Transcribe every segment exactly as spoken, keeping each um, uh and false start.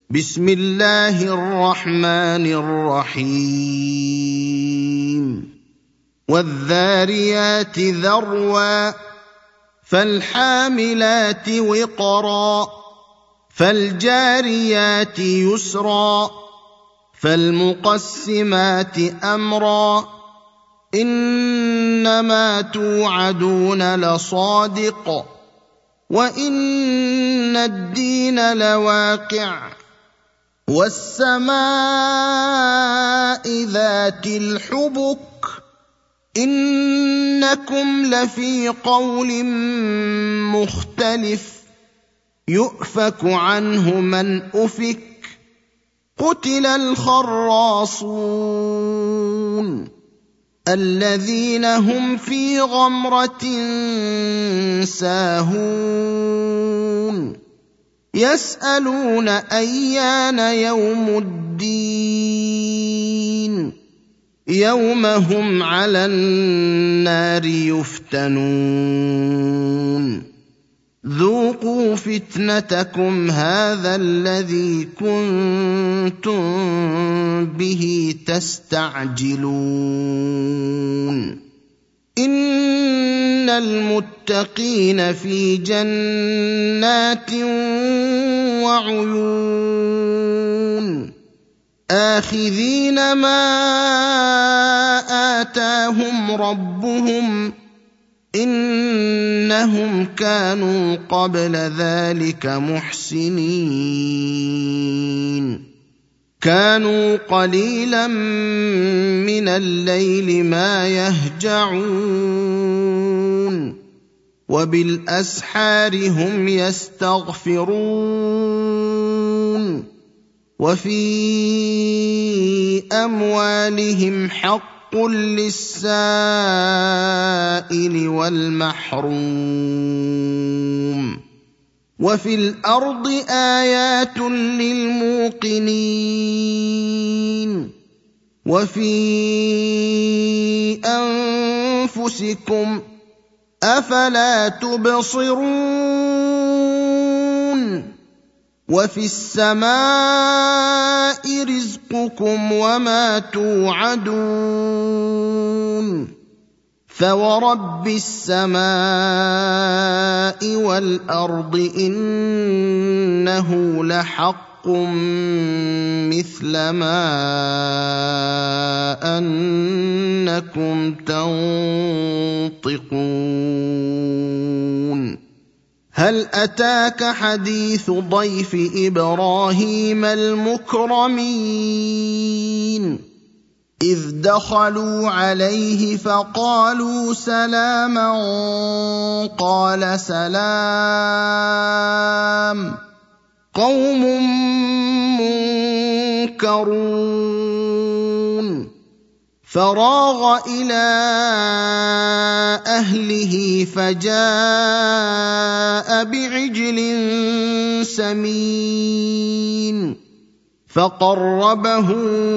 بسم الله الرحمن الرحيم والذاريات ذروا فالحاملات وقرا فالجاريات يسرا فالمقسمات أمرا إنما توعدون لصادق وإن الدين لواقع والسماء ذات الحبك إنكم لفي قول مختلف يؤفك عنه من أفك قتل الخراصون الذين هم في غمرة ساهون يسألون أيان يوم الدين يوم هم على النار يفتنون ذوقوا فتنتكم هذا الذي كنتم به تستعجلون إن المتقين في جنات وعيون آخذين ما آتاهم ربهم إنهم كانوا قبل ذلك محسنين كانوا قليلا من الليل ما يهجعون وبالأسحار هم يستغفرون وفي أموالهم حق للسائل والمحروم وفي الأرض آيات للموقنين وفي أنفسكم أفلا تبصرون وفي السماء رزقكم وما توعدون فورب السماء والأرض إنه لحق مثل ما أنكم تنطقون هل أتاك حديث ضيف إبراهيم المكرمين إذ دخلوا عليه فقالوا سلاما قال سلام قوم منكرون فراغ إلى أهله فجاء بعجل سمين فقربه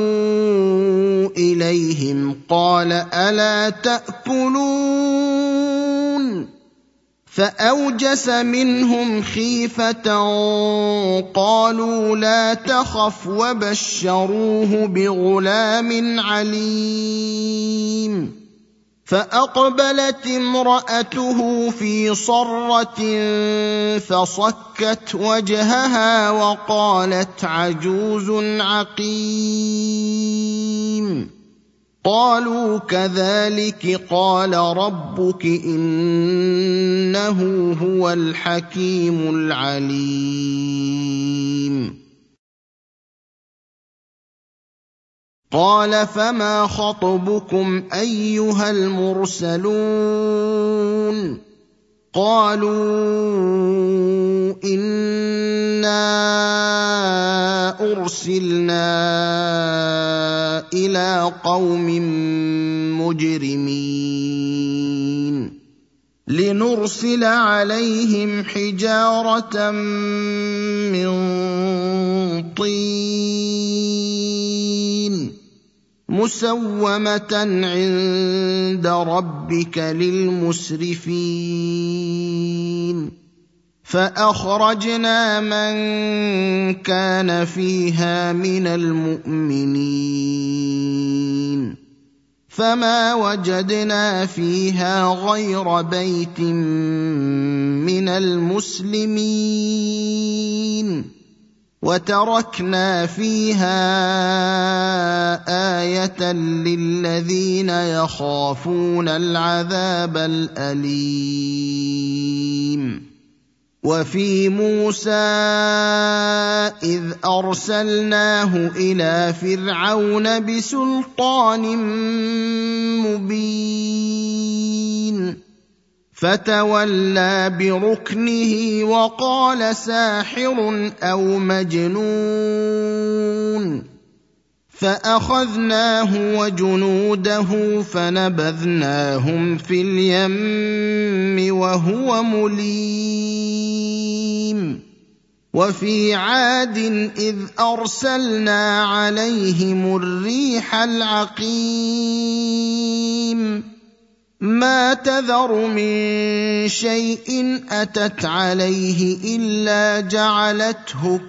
إليهم قال ألا تأكلون فأوجس منهم خيفة قالوا لا تخف وبشروه بغلام عليم فأقبلت امرأته في صرة فصكت وجهها وقالت عجوز عقيم قالوا كذلك قال ربك إنه هو الحكيم العليم قال فما خطبكم أيها المرسلون قالوا إنا أرسلنا إلى قوم مجرمين لنرسل عليهم حجارة من طين مسومة عند ربك للمسرفين فاخرجنا من كان فيها من المؤمنين فما وجدنا فيها غير بيت من المسلمين وتركنا فيها آية للذين يخافون العذاب الأليم وفي موسى إذ أرسلناه إلى فرعون بسلطان مبين فتولى بركنه وقال ساحر أو مجنون فأخذناه وجنوده فنبذناهم في اليم وهو مليم وفي عاد إذ أرسلنا عليهم الريح العقيم ما تذر من شيء أتت عليه إلا جعلته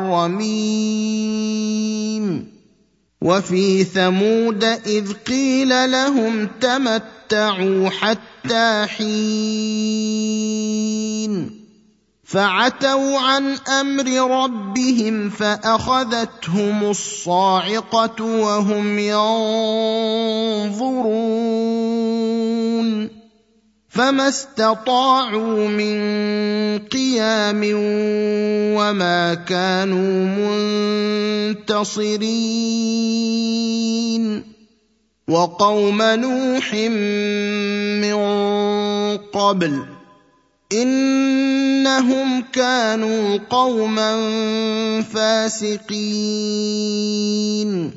كالرميم وفي ثمود إذ قيل لهم تمتعوا حتى حين فعتوا عن أمر ربهم فأخذتهم الصاعقة وهم ينظرون فما استطاعوا من قيام وما كانوا منتصرين وقوم نوح من قبل إنهم كانوا قوما فاسقين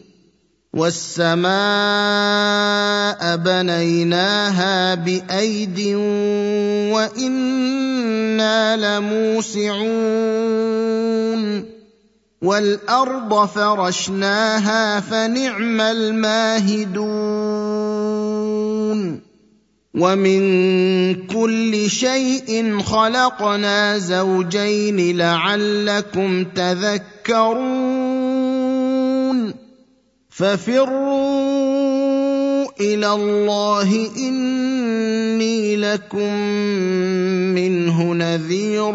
والسماء بنيناها بأيد وإنا لموسعون والأرض فرشناها فنعم الماهدون ومن كل شيء خلقنا زوجين لعلكم تذكرون ففروا إلى الله إني لكم منه نذير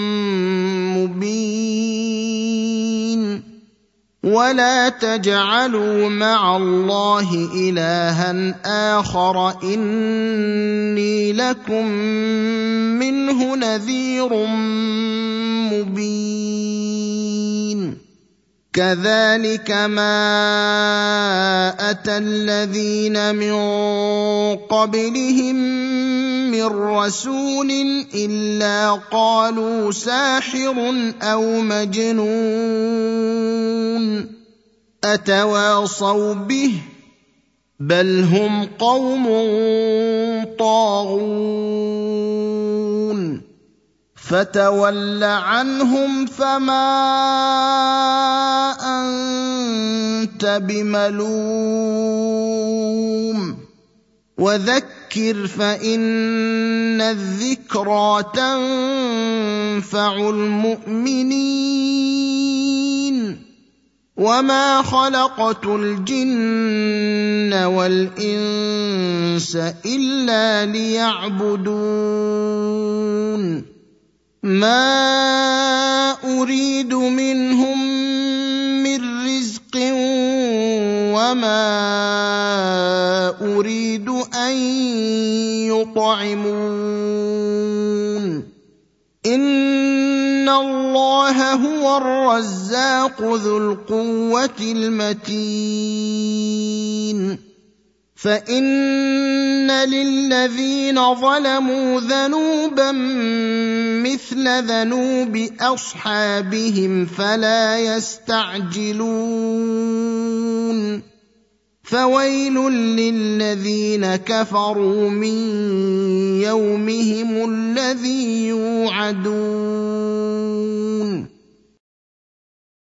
مبين ولا تجعلوا مع الله إلها آخر إني لكم منه نذير مبين كذلك ما أتى الذين من قبلهم من رسول إلا قالوا ساحر أو مجنون أتواصوا به بل هم قوم طاغون فتول عنهم فما أنت بملوم وذكر فإن الذكرى تنفع المؤمنين وما خلقت الجن والإنس إلا ليعبدون ما أريد منهم من رزق وما أريد أن يطعمون إن الله هو الرزاق ذو القوة المتين فإن للذين ظلموا ذنوبا مثل ذنوب أصحابهم فلا يستعجلون فويل للذين كفروا من يومهم الذي يوعدون